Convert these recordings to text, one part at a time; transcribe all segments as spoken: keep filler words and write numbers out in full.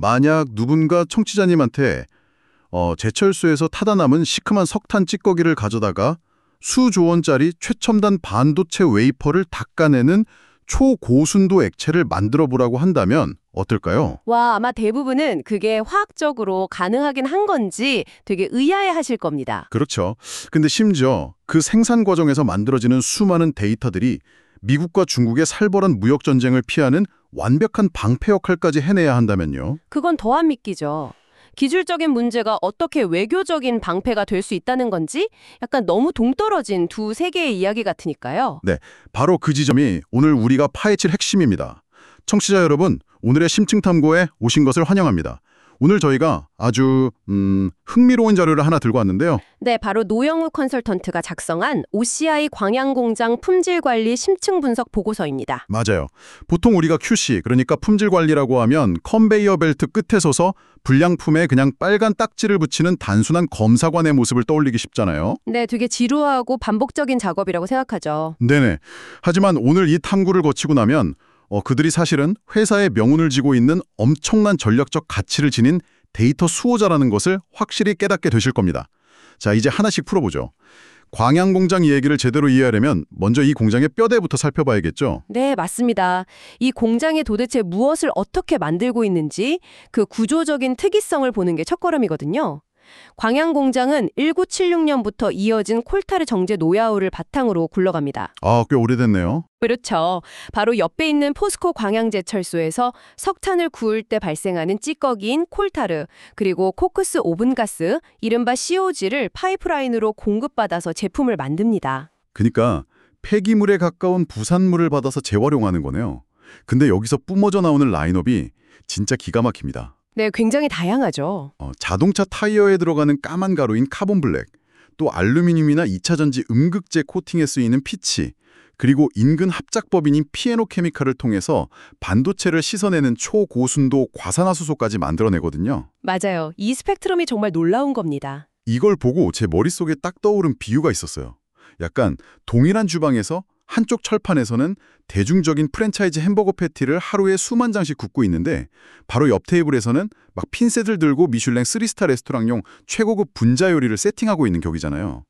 만약 누군가 청취자님한테 어, 제철소에서 타다 남은 시큼한 석탄 찌꺼기를 가져다가 수조 원짜리 최첨단 반도체 웨이퍼를 닦아내는 초고순도 액체를 만들어 보라고 한다면 어떨까요? 와, 아마 대부분은 그게 화학적으로 가능하긴 한 건지 되게 의아해 하실 겁니다. 그렇죠. 근데 심지어 그 생산 과정에서 만들어지는 수많은 데이터들이 미국과 중국의 살벌한 무역 전쟁을 피하는 완벽한 방패 역할까지 해내야 한다면요. 그건 더 안 믿기죠. 기술적인 문제가 어떻게 외교적인 방패가 될 수 있다는 건지 약간 너무 동떨어진 두 세계의 이야기 같으니까요. 네, 바로 그 지점이 오늘 우리가 파헤칠 핵심입니다. 청취자 여러분, 오늘의 심층탐구에 오신 것을 환영합니다. 오늘 저희가 아주 음, 흥미로운 자료를 하나 들고 왔는데요. 네, 바로 노영우 컨설턴트가 작성한 오씨아이 광양공장 품질관리 심층 분석 보고서입니다. 맞아요. 보통 우리가 큐씨, 그러니까 품질관리라고 하면 컨베이어 벨트 끝에 서서 불량품에 그냥 빨간 딱지를 붙이는 단순한 검사관의 모습을 떠올리기 쉽잖아요. 네, 되게 지루하고 반복적인 작업이라고 생각하죠. 네네. 하지만 오늘 이 탐구를 거치고 나면 어, 그들이 사실은 회사의 명운을 쥐고 있는 엄청난 전략적 가치를 지닌 데이터 수호자라는 것을 확실히 깨닫게 되실 겁니다. 자, 이제 하나씩 풀어보죠. 광양공장 이야기를 제대로 이해하려면 먼저 이 공장의 뼈대부터 살펴봐야겠죠. 네, 맞습니다. 이 공장이 도대체 무엇을 어떻게 만들고 있는지 그 구조적인 특이성을 보는 게 첫걸음이거든요. 광양공장은 천구백칠십육 년부터 이어진 콜타르 정제 노하우를 바탕으로 굴러갑니다. 아, 꽤 오래됐네요. 그렇죠. 바로 옆에 있는 포스코 광양제철소에서 석탄을 구울 때 발생하는 찌꺼기인 콜타르, 그리고 코크스 오븐가스, 이른바 씨오지를 파이프라인으로 공급받아서 제품을 만듭니다. 그러니까 폐기물에 가까운 부산물을 받아서 재활용하는 거네요. 근데 여기서 뿜어져 나오는 라인업이 진짜 기가 막힙니다. 네, 굉장히 다양하죠. 어, 자동차 타이어에 들어가는 까만 가루인 카본블랙, 또 알루미늄이나 이차 전지 음극재 코팅에 쓰이는 피치, 그리고 인근 합작법인인 피에노케미칼을 통해서 반도체를 씻어내는 초고순도 과산화수소까지 만들어내거든요. 맞아요. 이 스펙트럼이 정말 놀라운 겁니다. 이걸 보고 제 머릿속에 딱 떠오른 비유가 있었어요. 약간 동일한 주방에서 한쪽 철판에서는 대중적인 프랜차이즈 햄버거 패티를 하루에 수만 장씩 굽고 있는데 바로 옆 테이블에서는 막 핀셋을 들고 미슐랭 쓰리 스타 레스토랑용 최고급 분자 요리를 세팅하고 있는 격이잖아요.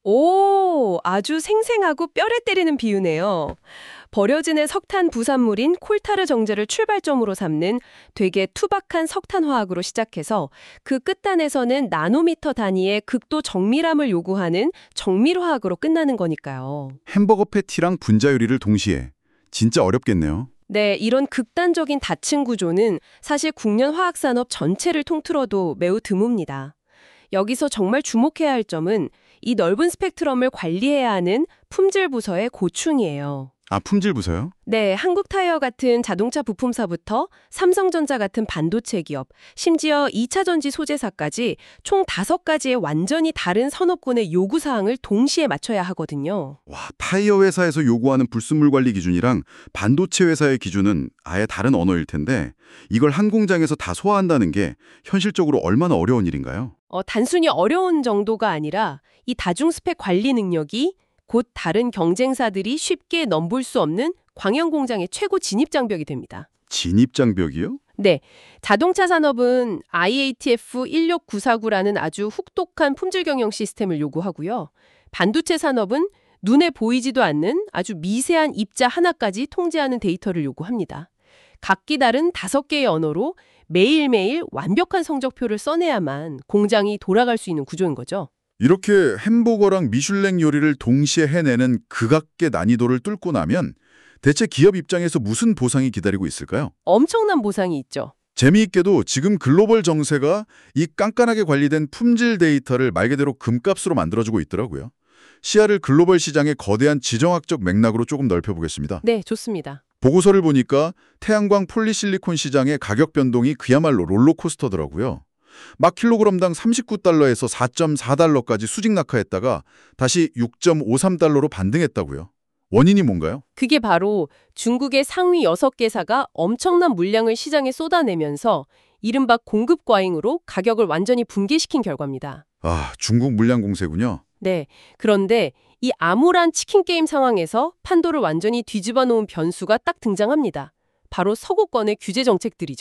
오, 아주 생생하고 뼈를 때리는 비유네요. 버려지는 석탄 부산물인 콜타르 정제를 출발점으로 삼는 되게 투박한 석탄 화학으로 시작해서 그 끝단에서는 나노미터 단위의 극도 정밀함을 요구하는 정밀 화학으로 끝나는 거니까요. 햄버거 패티랑 분자 요리를 동시에. 진짜 어렵겠네요. 네, 이런 극단적인 다층 구조는 사실 국련 화학산업 전체를 통틀어도 매우 드뭅니다. 여기서 정말 주목해야 할 점은 이 넓은 스펙트럼을 관리해야 하는 품질 부서의 고충이에요. 아, 품질 부서요? 네, 한국타이어 같은 자동차 부품사부터 삼성전자 같은 반도체 기업, 심지어 이차 전지 소재사까지 총 다섯 가지의 완전히 다른 산업군의 요구사항을 동시에 맞춰야 하거든요. 와, 타이어 회사에서 요구하는 불순물 관리 기준이랑 반도체 회사의 기준은 아예 다른 언어일 텐데 이걸 한 공장에서 다 소화한다는 게 현실적으로 얼마나 어려운 일인가요? 어, 단순히 어려운 정도가 아니라 이 다중 스펙 관리 능력이 곧 다른 경쟁사들이 쉽게 넘볼 수 없는 광양공장의 최고 진입장벽이 됩니다. 진입장벽이요? 네, 자동차 산업은 아이에이티에프 일육구사구라는 아주 혹독한 품질 경영 시스템을 요구하고요. 반도체 산업은 눈에 보이지도 않는 아주 미세한 입자 하나까지 통제하는 데이터를 요구합니다. 각기 다른 다섯 개의 언어로 매일매일 완벽한 성적표를 써내야만 공장이 돌아갈 수 있는 구조인 거죠. 이렇게 햄버거랑 미슐랭 요리를 동시에 해내는 극악의 난이도를 뚫고 나면 대체 기업 입장에서 무슨 보상이 기다리고 있을까요? 엄청난 보상이 있죠. 재미있게도 지금 글로벌 정세가 이 깐깐하게 관리된 품질 데이터를 말 그대로 금값으로 만들어주고 있더라고요. 시야를 글로벌 시장의 거대한 지정학적 맥락으로 조금 넓혀보겠습니다. 네, 좋습니다. 보고서를 보니까 태양광 폴리실리콘 시장의 가격 변동이 그야말로 롤러코스터더라고요. 막 킬로그램당 삼십구 달러에서 사 점 사 달러까지 수직 낙하했다가 다시 육 점 오삼 달러로 반등했다고요. 원인이 뭔가요? 그게 바로 중국의 상위 여섯 개사가 엄청난 물량을 시장에 쏟아내면서 이른바 공급 과잉으로 가격을 완전히 붕괴시킨 결과입니다. 아, 중국 물량 공세군요. 네, 그런데 이 암울한 치킨 게임 상황에서 판도를 완전히 뒤집어 놓은 변수가 딱 등장합니다. 바로 서구권의 규제 정책들이죠.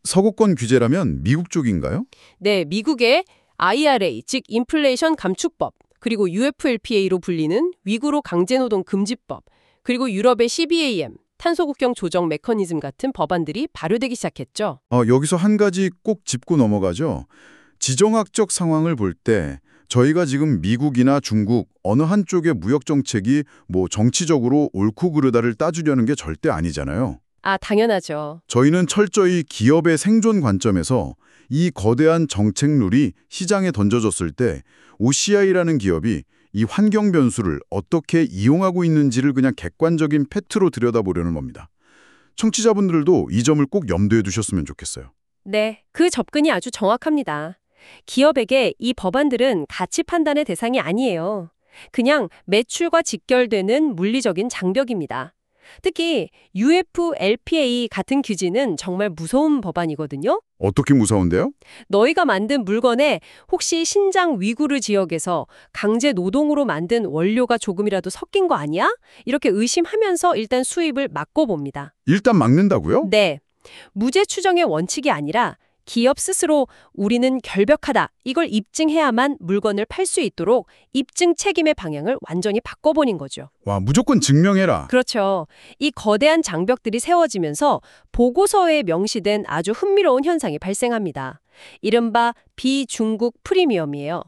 서구권 규제라면 미국 쪽인가요? 네, 미국의 아이알에이, 즉 인플레이션 감축법, 그리고 유에프엘피에이로 불리는 위구르 강제노동 금지법, 그리고 유럽의 씨비에이엠, 탄소국경 조정 메커니즘 같은 법안들이 발효되기 시작했죠. 어, 여기서 한 가지 꼭 짚고 넘어가죠. 지정학적 상황을 볼 때 저희가 지금 미국이나 중국 어느 한쪽의 무역 정책이 뭐 정치적으로 옳고 그르다를 따지려는 게 절대 아니잖아요. 아, 당연하죠. 저희는 철저히 기업의 생존 관점에서 이 거대한 정책룰이 시장에 던져졌을 때 오씨아이라는 기업이 이 환경 변수를 어떻게 이용하고 있는지를 그냥 객관적인 팩트로 들여다보려는 겁니다. 청취자분들도 이 점을 꼭 염두에 두셨으면 좋겠어요. 네, 그 접근이 아주 정확합니다. 기업에게 이 법안들은 가치 판단의 대상이 아니에요. 그냥 매출과 직결되는 물리적인 장벽입니다. 특히 유에프엘피에이 같은 규제는 정말 무서운 법안이거든요. 어떻게 무서운데요? 너희가 만든 물건에 혹시 신장 위구르 지역에서 강제 노동으로 만든 원료가 조금이라도 섞인 거 아니야? 이렇게 의심하면서 일단 수입을 막고 봅니다. 일단 막는다고요? 네. 무죄 추정의 원칙이 아니라 기업 스스로 우리는 결벽하다, 이걸 입증해야만 물건을 팔 수 있도록 입증 책임의 방향을 완전히 바꿔버린 거죠. 와, 무조건 증명해라. 그렇죠. 이 거대한 장벽들이 세워지면서 보고서에 명시된 아주 흥미로운 현상이 발생합니다. 이른바 비중국 프리미엄이에요.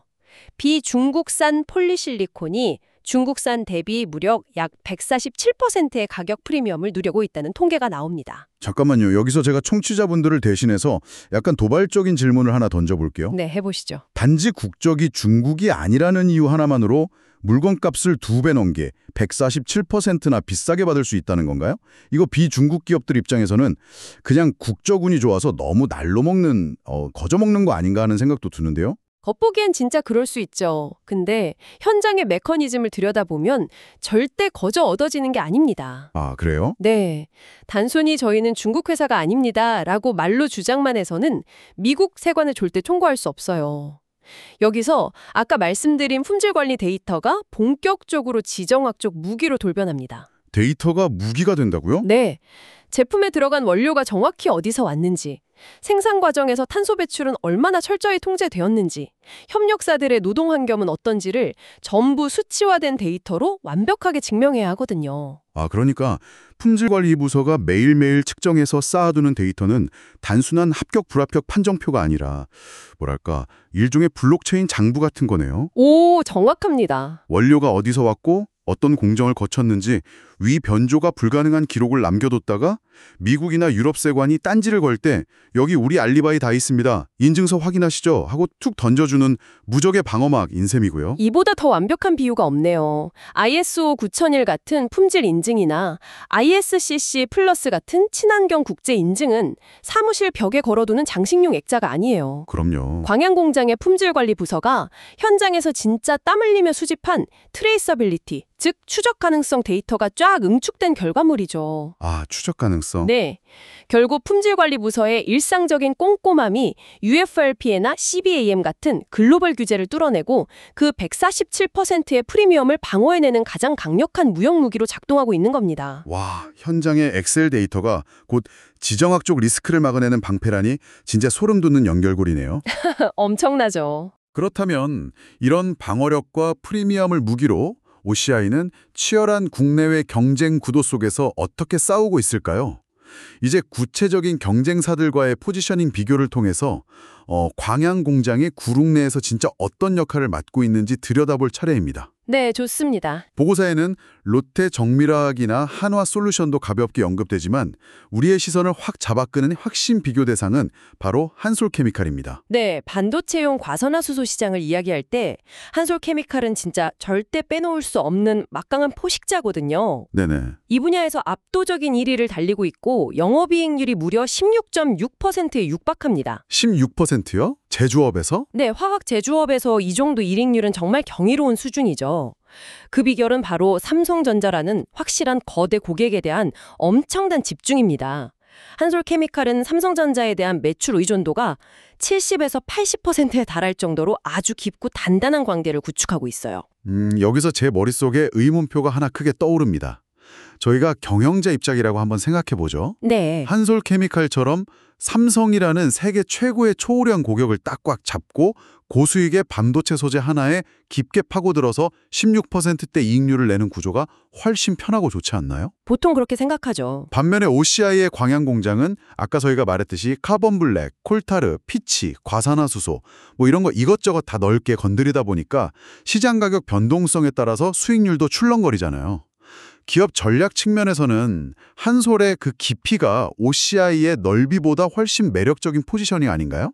비중국산 폴리실리콘이 중국산 대비 무려 약 백사십칠 퍼센트의 가격 프리미엄을 누리고 있다는 통계가 나옵니다. 잠깐만요. 여기서 제가 청취자분들을 대신해서 약간 도발적인 질문을 하나 던져볼게요. 네, 해보시죠. 단지 국적이 중국이 아니라는 이유 하나만으로 물건값을 두 배 넘게 백사십칠 퍼센트나 비싸게 받을 수 있다는 건가요? 이거 비중국 기업들 입장에서는 그냥 국적운이 좋아서 너무 날로 먹는, 어, 거저먹는 거 아닌가 하는 생각도 드는데요. 겉보기엔 진짜 그럴 수 있죠. 근데 현장의 메커니즘을 들여다보면 절대 거저 얻어지는 게 아닙니다. 아, 그래요? 네. 단순히 저희는 중국 회사가 아닙니다 라고 말로 주장만 해서는 미국 세관을 절대 통과할 수 없어요. 여기서 아까 말씀드린 품질 관리 데이터가 본격적으로 지정학적 무기로 돌변합니다. 데이터가 무기가 된다고요? 네. 제품에 들어간 원료가 정확히 어디서 왔는지, 생산 과정에서 탄소 배출은 얼마나 철저히 통제되었는지, 협력사들의 노동 환경은 어떤지를 전부 수치화된 데이터로 완벽하게 증명해야 하거든요. 아, 그러니까 품질관리부서가 매일매일 측정해서 쌓아두는 데이터는 단순한 합격 불합격 판정표가 아니라 뭐랄까 일종의 블록체인 장부 같은 거네요. 오, 정확합니다. 원료가 어디서 왔고 어떤 공정을 거쳤는지 위 변조가 불가능한 기록을 남겨뒀다가 미국이나 유럽 세관이 딴지를 걸 때 여기 우리 알리바이 다 있습니다. 인증서 확인하시죠 하고 툭 던져주는 무적의 방어막 인셈이고요. 이보다 더 완벽한 비유가 없네요. 아이에스오 구천일 같은 품질 인증이나 아이에스씨씨 플러스 같은 친환경 국제 인증은 사무실 벽에 걸어두는 장식용 액자가 아니에요. 그럼요. 광양공장의 품질관리 부서가 현장에서 진짜 땀 흘리며 수집한 트레이서빌리티, 즉 추적 가능성 데이터가 쫙 응축된 결과물이죠. 아, 추적 가능성. 네. 결국 품질관리 부서의 일상적인 꼼꼼함이 유에프엘피에이나 씨비에이엠 같은 글로벌 규제를 뚫어내고 그 백사십칠 퍼센트의 프리미엄을 방어해내는 가장 강력한 무역 무기로 작동하고 있는 겁니다. 와, 현장의 엑셀 데이터가 곧 지정학적 리스크를 막아내는 방패라니 진짜 소름 돋는 연결고리네요. 엄청나죠. 그렇다면 이런 방어력과 프리미엄을 무기로 오씨아이는 치열한 국내외 경쟁 구도 속에서 어떻게 싸우고 있을까요? 이제 구체적인 경쟁사들과의 포지셔닝 비교를 통해서 어, 광양 공장이 구릉 내에서 진짜 어떤 역할을 맡고 있는지 들여다볼 차례입니다. 네, 좋습니다. 보고서에는 롯데 정밀화학이나 한화솔루션도 가볍게 언급되지만 우리의 시선을 확 잡아끄는 핵심 비교 대상은 바로 한솔케미칼입니다. 네, 반도체용 과산화수소 시장을 이야기할 때 한솔케미칼은 진짜 절대 빼놓을 수 없는 막강한 포식자거든요. 네네. 이 분야에서 압도적인 일 위를 달리고 있고 영업이익률이 무려 십육 점 육 퍼센트에 육박합니다. 십육 퍼센트요? 제조업에서? 네, 화학 제조업에서 이 정도 이익률은 정말 경이로운 수준이죠. 그 비결은 바로 삼성전자라는 확실한 거대 고객에 대한 엄청난 집중입니다. 한솔케미칼은 삼성전자에 대한 매출 의존도가 칠십에서 팔십 퍼센트에 달할 정도로 아주 깊고 단단한 관계를 구축하고 있어요. 음, 여기서 제 머릿속에 의문표가 하나 크게 떠오릅니다. 저희가 경영자 입장이라고 한번 생각해 보죠. 네. 한솔케미칼처럼 삼성이라는 세계 최고의 초우량 고객을 딱 꽉 잡고 고수익의 반도체 소재 하나에 깊게 파고들어서 십육 퍼센트대 이익률을 내는 구조가 훨씬 편하고 좋지 않나요? 보통 그렇게 생각하죠. 반면에 오씨아이의 광양 공장은 아까 저희가 말했듯이 카본 블랙, 콜타르, 피치, 과산화수소 뭐 이런 거 이것저것 다 넓게 건드리다 보니까 시장 가격 변동성에 따라서 수익률도 출렁거리잖아요. 기업 전략 측면에서는 한솔의 그 깊이가 오씨아이의 넓이보다 훨씬 매력적인 포지셔닝 아닌가요?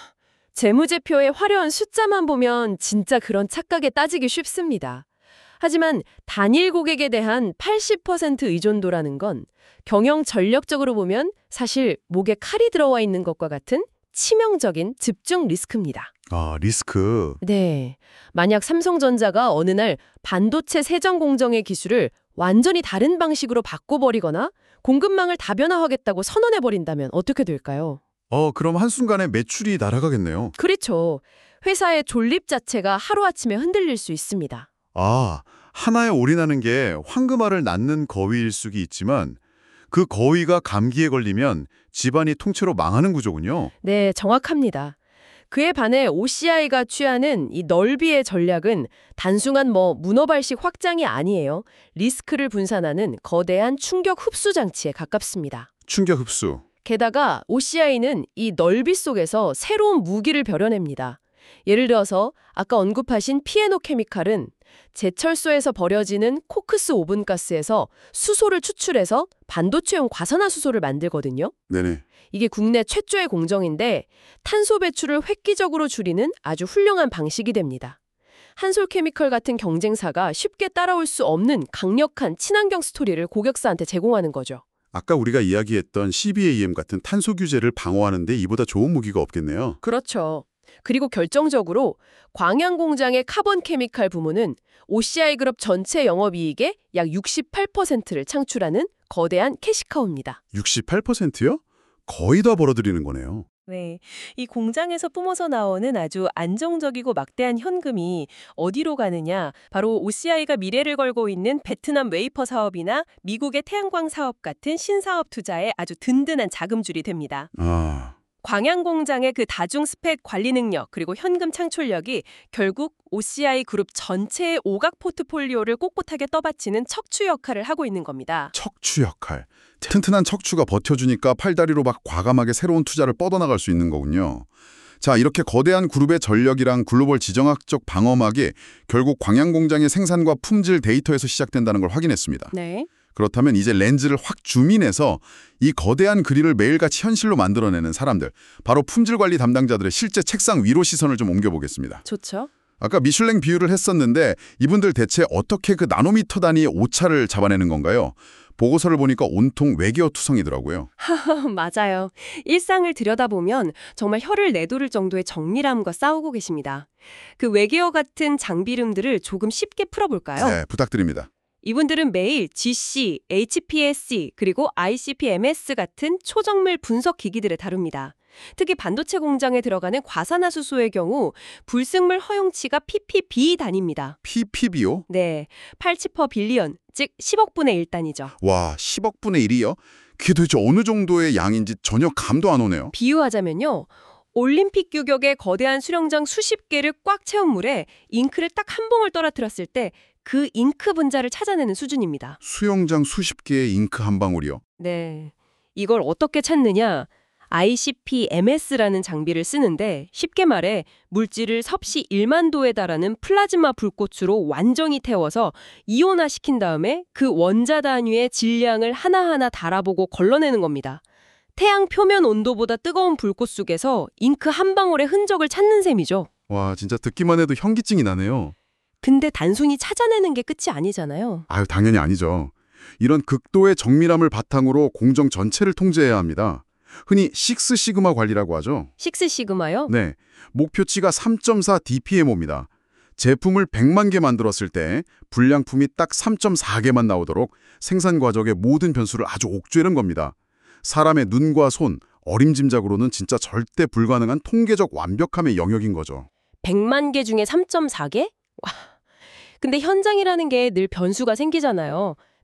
재무제표의 화려한 숫자만 보면 진짜 그런 착각에 따지기 쉽습니다. 하지만 단일 고객에 대한 팔십 퍼센트 의존도라는 건 경영 전략적으로 보면 사실 목에 칼이 들어와 있는 것과 같은 치명적인 집중 리스크입니다. 아, 리스크. 네. 만약 삼성전자가 어느 날 반도체 세정 공정의 기술을 완전히 다른 방식으로 바꿔버리거나 공급망을 다변화하겠다고 선언해버린다면 어떻게 될까요? 어, 그럼 한순간에 매출이 날아가겠네요. 그렇죠. 회사의 존립 자체가 하루아침에 흔들릴 수 있습니다. 아, 하나에 올인하는 게 황금알을 낳는 거위일 수가 있지만 그 거위가 감기에 걸리면 집안이 통째로 망하는 구조군요. 네, 정확합니다. 그에 반해 오씨아이가 취하는 이 넓이의 전략은 단순한 뭐 문어발식 확장이 아니에요. 리스크를 분산하는 거대한 충격 흡수 장치에 가깝습니다. 충격 흡수. 게다가 오씨아이는 이 넓이 속에서 새로운 무기를 벼려냅니다. 예를 들어서 아까 언급하신 피에노케미칼은 제철소에서 버려지는 코크스 오븐가스에서 수소를 추출해서 반도체용 과산화수소를 만들거든요. 네네. 이게 국내 최초의 공정인데 탄소 배출을 획기적으로 줄이는 아주 훌륭한 방식이 됩니다. 한솔케미칼 같은 경쟁사가 쉽게 따라올 수 없는 강력한 친환경 스토리를 고객사한테 제공하는 거죠. 아까 우리가 이야기했던 씨비에이엠 같은 탄소 규제를 방어하는데 이보다 좋은 무기가 없겠네요. 그렇죠. 그리고 결정적으로 광양 공장의 카본 케미칼 부문은 오씨아이 그룹 전체 영업이익의 약 육십팔 퍼센트를 창출하는 거대한 캐시카우입니다. 육십팔 퍼센트요? 거의 다 벌어들이는 거네요. 네, 이 공장에서 뿜어서 나오는 아주 안정적이고 막대한 현금이 어디로 가느냐? 바로 오씨아이가 미래를 걸고 있는 베트남 웨이퍼 사업이나 미국의 태양광 사업 같은 신사업 투자에 아주 든든한 자금줄이 됩니다. 아, 광양 공장의 그 다중 스펙 관리 능력 그리고 현금 창출력이 결국 오씨아이 그룹 전체의 오각 포트폴리오를 꼿꼿하게 떠받치는 척추 역할을 하고 있는 겁니다. 척추 역할. 튼튼한 척추가 버텨주니까 팔다리로 막 과감하게 새로운 투자를 뻗어나갈 수 있는 거군요. 자, 이렇게 거대한 그룹의 전력이랑 글로벌 지정학적 방어막이 결국 광양 공장의 생산과 품질 데이터에서 시작된다는 걸 확인했습니다. 네. 그렇다면 이제 렌즈를 확 줌인해서 이 거대한 그림을 매일같이 현실로 만들어내는 사람들, 바로 품질관리 담당자들의 실제 책상 위로 시선을 좀 옮겨보겠습니다. 좋죠. 아까 미슐랭 비유를 했었는데 이분들 대체 어떻게 그 나노미터 단위의 오차를 잡아내는 건가요? 보고서를 보니까 온통 외계어 투성이더라고요. 맞아요. 일상을 들여다보면 정말 혀를 내두를 정도의 정밀함과 싸우고 계십니다. 그 외계어 같은 장비름들을 조금 쉽게 풀어볼까요? 네, 부탁드립니다. 이분들은 매일 지씨, 에이치피에스씨, 그리고 아이씨피엠에스 같은 초정밀 분석 기기들을 다룹니다. 특히 반도체 공장에 들어가는 과산화수소의 경우 불승물 허용치가 피피비 단위입니다. 피피비요? 네, 팔십 퍼 빌리언, 즉 십억분의 일 단위죠. 와, 십억분의 일이요? 그게 도대체 어느 정도의 양인지 전혀 감도 안 오네요. 비유하자면요. 올림픽 규격의 거대한 수령장 수십 개를 꽉 채운 물에 잉크를 딱 한 봉을 떨어뜨렸을 때 그 잉크 분자를 찾아내는 수준입니다. 수영장 수십 개의 잉크 한 방울이요? 네, 이걸 어떻게 찾느냐? 아이씨피엠에스라는 장비를 쓰는데 쉽게 말해 물질을 섭씨 일만 도에 달하는 플라즈마 불꽃으로 완전히 태워서 이온화시킨 다음에 그 원자 단위의 질량을 하나하나 달아보고 걸러내는 겁니다. 태양 표면 온도보다 뜨거운 불꽃 속에서 잉크 한 방울의 흔적을 찾는 셈이죠. 와, 진짜 듣기만 해도 현기증이 나네요. 근데 단순히 찾아내는 게 끝이 아니잖아요. 아유, 당연히 아니죠. 이런 극도의 정밀함을 바탕으로 공정 전체를 통제해야 합니다. 흔히 식스 시그마 관리라고 하죠. 식스 시그마요? 네, 목표치가 삼 점 사 디피엠오입니다. 제품을 백만 개 만들었을 때 불량품이 딱 삼 점 사 개만 나오도록 생산 과정의 모든 변수를 아주 옥죄는 겁니다. 사람의 눈과 손, 어림짐작으로는 진짜 절대 불가능한 통계적 완벽함의 영역인 거죠. 백만 개 중에 삼 점 사 개? 와. 근데 현장이라는 게 늘 변수가 생기잖아요.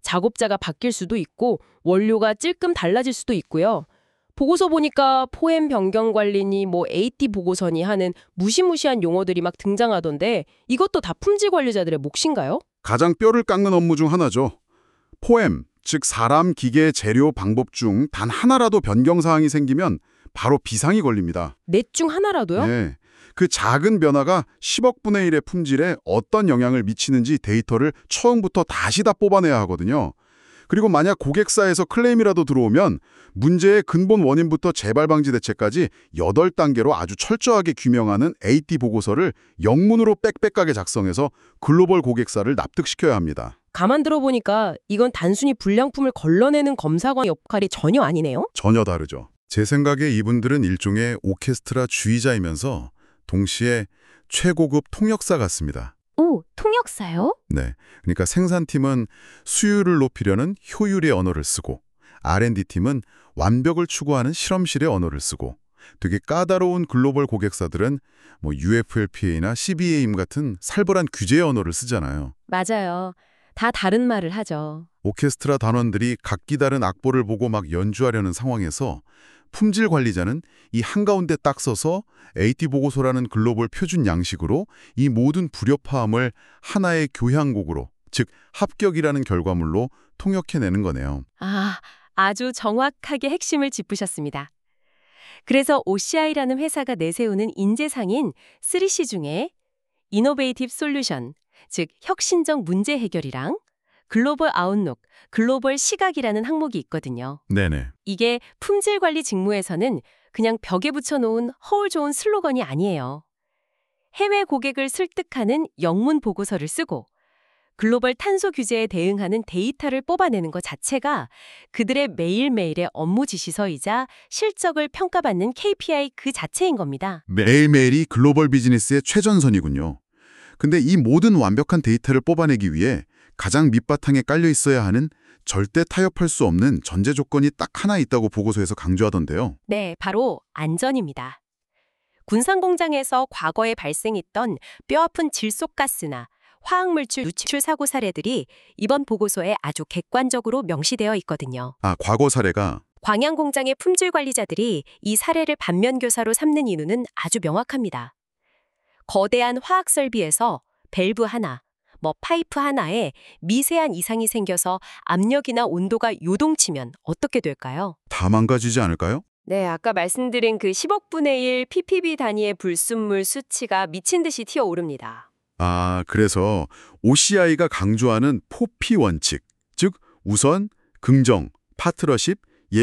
작업자가 바뀔 수도 있고 원료가 찔끔 달라질 수도 있고요. 보고서 보니까 포엠 변경 관리니 뭐 에이티 보고서니 하는 무시무시한 용어들이 막 등장하던데 이것도 다 품질 관리자들의 몫인가요? 가장 뼈를 깎는 업무 중 하나죠. 포엠, 즉 사람, 기계, 재료, 방법 중 단 하나라도 변경 사항이 생기면 바로 비상이 걸립니다. 넷 중 하나라도요? 네. 그 작은 변화가 십억분의 일의 품질에 어떤 영향을 미치는지 데이터를 처음부터 다시 다 뽑아내야 하거든요. 그리고 만약 고객사에서 클레임이라도 들어오면 문제의 근본 원인부터 재발 방지 대책까지 여덟 단계로 아주 철저하게 규명하는 에이티 보고서를 영문으로 빽빽하게 작성해서 글로벌 고객사를 납득시켜야 합니다. 가만 들어보니까 이건 단순히 불량품을 걸러내는 검사관 역할이 전혀 아니네요? 전혀 다르죠. 제 생각에 이분들은 일종의 오케스트라 주의자이면서 동시에 최고급 통역사 같습니다. 오, 통역사요? 네, 그러니까 생산팀은 수율을 높이려는 효율의 언어를 쓰고 알앤디팀은 완벽을 추구하는 실험실의 언어를 쓰고 되게 까다로운 글로벌 고객사들은 뭐 유에프엘피에이나 씨비에이엠 같은 살벌한 규제의 언어를 쓰잖아요. 맞아요. 다 다른 말을 하죠. 오케스트라 단원들이 각기 다른 악보를 보고 막 연주하려는 상황에서 품질 관리자는 이 한가운데 딱 서서 에이티 보고서라는 글로벌 표준 양식으로 이 모든 불협화음을 하나의 교향곡으로, 즉 합격이라는 결과물로 통역해내는 거네요. 아, 아주 정확하게 핵심을 짚으셨습니다. 그래서 오씨아이라는 회사가 내세우는 인재상인 쓰리 씨 중에 이노베이티브 솔루션, 즉 혁신적 문제 해결이랑 글로벌 아웃룩, 글로벌 시각이라는 항목이 있거든요. 네네. 이게 품질 관리 직무에서는 그냥 벽에 붙여놓은 허울 좋은 슬로건이 아니에요. 해외 고객을 설득하는 영문 보고서를 쓰고 글로벌 탄소 규제에 대응하는 데이터를 뽑아내는 것 자체가 그들의 매일매일의 업무 지시서이자 실적을 평가받는 케이피아이 그 자체인 겁니다. 매일매일이 글로벌 비즈니스의 최전선이군요. 근데 이 모든 완벽한 데이터를 뽑아내기 위해 가장 밑바탕에 깔려 있어야 하는 절대 타협할 수 없는 전제 조건이 딱 하나 있다고 보고서에서 강조하던데요. 네, 바로 안전입니다. 군산 공장에서 과거에 발생했던 뼈아픈 질소가스나 화학물질 누출 사고 사례들이 이번 보고서에 아주 객관적으로 명시되어 있거든요. 아, 과거 사례가 광양 공장의 품질 관리자들이 이 사례를 반면교사로 삼는 이유는 아주 명확합니다. 거대한 화학 설비에서 밸브 하나, 뭐 파이프 하나에 미세한 이상이 생겨서 압력이나 온도가 요동치면 어떻게 될까요? 다 망가지지 않을까요? 네, 아까 말씀드린 그 십억분의 일 ppb 단위의 불순물 수치가 미친 듯이 튀어오릅니다. 아, 그래서 오씨아이가 강조하는 포피 원칙, 즉 우선, 긍정, 파트너십,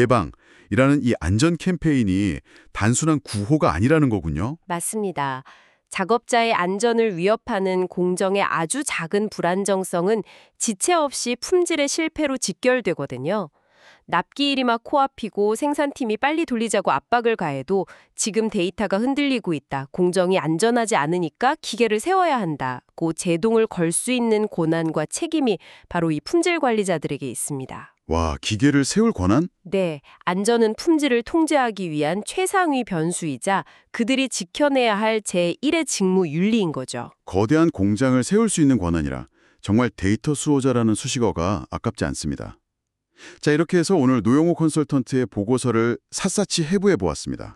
예방이라는 이 안전 캠페인이 단순한 구호가 아니라는 거군요. 맞습니다. 작업자의 안전을 위협하는 공정의 아주 작은 불안정성은 지체 없이 품질의 실패로 직결되거든요. 납기일이 막 코앞이고 생산팀이 빨리 돌리자고 압박을 가해도 지금 데이터가 흔들리고 있다. 공정이 안전하지 않으니까 기계를 세워야 한다고 제동을 걸 수 있는 고난과 책임이 바로 이 품질 관리자들에게 있습니다. 와, 기계를 세울 권한? 네, 안전은 품질을 통제하기 위한 최상위 변수이자 그들이 지켜내야 할 제일의 직무 윤리인 거죠. 거대한 공장을 세울 수 있는 권한이라 정말 데이터 수호자라는 수식어가 아깝지 않습니다. 자, 이렇게 해서 오늘 노영호 컨설턴트의 보고서를 샅샅이 해부해 보았습니다.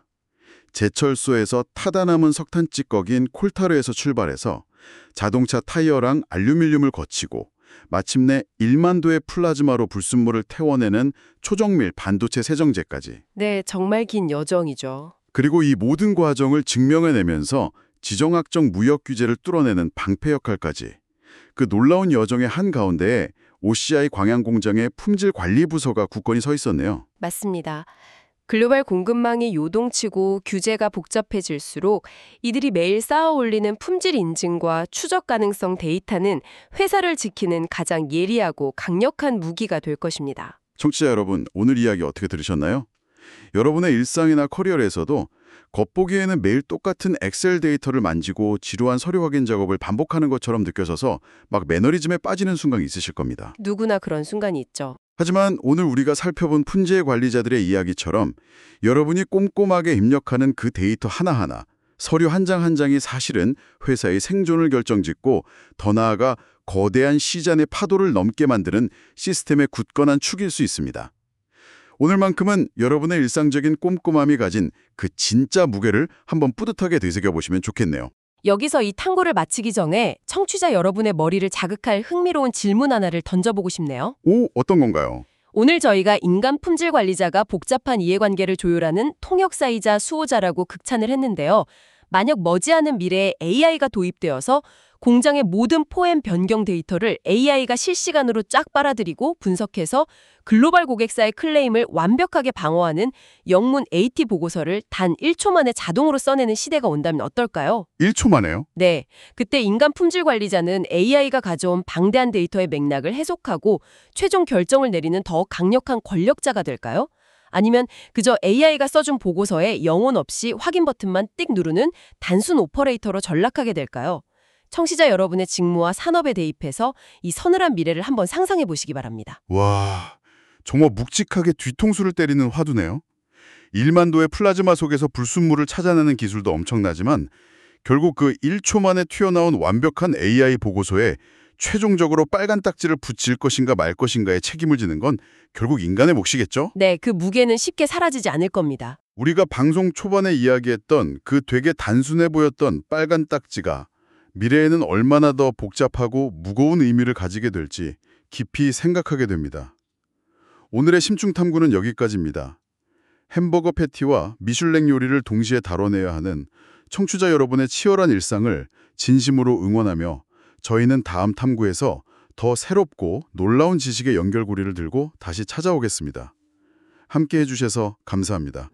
제철소에서 타다 남은 석탄 찌꺼기인 콜타르에서 출발해서 자동차 타이어랑 알루미늄을 거치고 마침내 일만 도의 플라즈마로 불순물을 태워내는 초정밀 반도체 세정제까지. 네, 정말 긴 여정이죠. 그리고 이 모든 과정을 증명해내면서 지정학적 무역 규제를 뚫어내는 방패 역할까지. 그 놀라운 여정의 한가운데에 오씨아이 광양 공장의 품질 관리 부서가 굳건히 서 있었네요. 맞습니다. 글로벌 공급망이 요동치고 규제가 복잡해질수록 이들이 매일 쌓아 올리는 품질 인증과 추적 가능성 데이터는 회사를 지키는 가장 예리하고 강력한 무기가 될 것입니다. 청취자 여러분, 오늘 이야기 어떻게 들으셨나요? 여러분의 일상이나 커리어에서도 겉보기에는 매일 똑같은 엑셀 데이터를 만지고 지루한 서류 확인 작업을 반복하는 것처럼 느껴져서 막 매너리즘에 빠지는 순간이 있으실 겁니다. 누구나 그런 순간이 있죠. 하지만 오늘 우리가 살펴본 품질 관리자들의 이야기처럼 여러분이 꼼꼼하게 입력하는 그 데이터 하나하나, 서류 한 장 한 장이 사실은 회사의 생존을 결정짓고 더 나아가 거대한 시잔의 파도를 넘게 만드는 시스템의 굳건한 축일 수 있습니다. 오늘만큼은 여러분의 일상적인 꼼꼼함이 가진 그 진짜 무게를 한번 뿌듯하게 되새겨보시면 좋겠네요. 여기서 이 탐구를 마치기 전에 청취자 여러분의 머리를 자극할 흥미로운 질문 하나를 던져보고 싶네요. 오, 어떤 건가요? 오늘 저희가 인간 품질 관리자가 복잡한 이해관계를 조율하는 통역사이자 수호자라고 극찬을 했는데요. 만약 머지않은 미래에 에이아이가 도입되어서 공장의 모든 포엠 변경 데이터를 에이아이가 실시간으로 쫙 빨아들이고 분석해서 글로벌 고객사의 클레임을 완벽하게 방어하는 영문 에이티 보고서를 단 일 초 만에 자동으로 써내는 시대가 온다면 어떨까요? 일 초 만에요? 네, 그때 인간 품질 관리자는 에이아이가 가져온 방대한 데이터의 맥락을 해석하고 최종 결정을 내리는 더 강력한 권력자가 될까요? 아니면 그저 에이아이가 써준 보고서에 영혼 없이 확인 버튼만 띡 누르는 단순 오퍼레이터로 전락하게 될까요? 청취자 여러분의 직무와 산업에 대입해서 이 서늘한 미래를 한번 상상해 보시기 바랍니다. 와, 정말 묵직하게 뒤통수를 때리는 화두네요. 일만 도의 플라즈마 속에서 불순물을 찾아내는 기술도 엄청나지만 결국 그 일 초 만에 튀어나온 완벽한 에이아이 보고서에 최종적으로 빨간 딱지를 붙일 것인가 말 것인가의 책임을 지는 건 결국 인간의 몫이겠죠? 네, 그 무게는 쉽게 사라지지 않을 겁니다. 우리가 방송 초반에 이야기했던 그 되게 단순해 보였던 빨간 딱지가 미래에는 얼마나 더 복잡하고 무거운 의미를 가지게 될지 깊이 생각하게 됩니다. 오늘의 심층탐구는 여기까지입니다. 햄버거 패티와 미슐랭 요리를 동시에 다뤄내야 하는 청취자 여러분의 치열한 일상을 진심으로 응원하며 저희는 다음 탐구에서 더 새롭고 놀라운 지식의 연결고리를 들고 다시 찾아오겠습니다. 함께 해주셔서 감사합니다.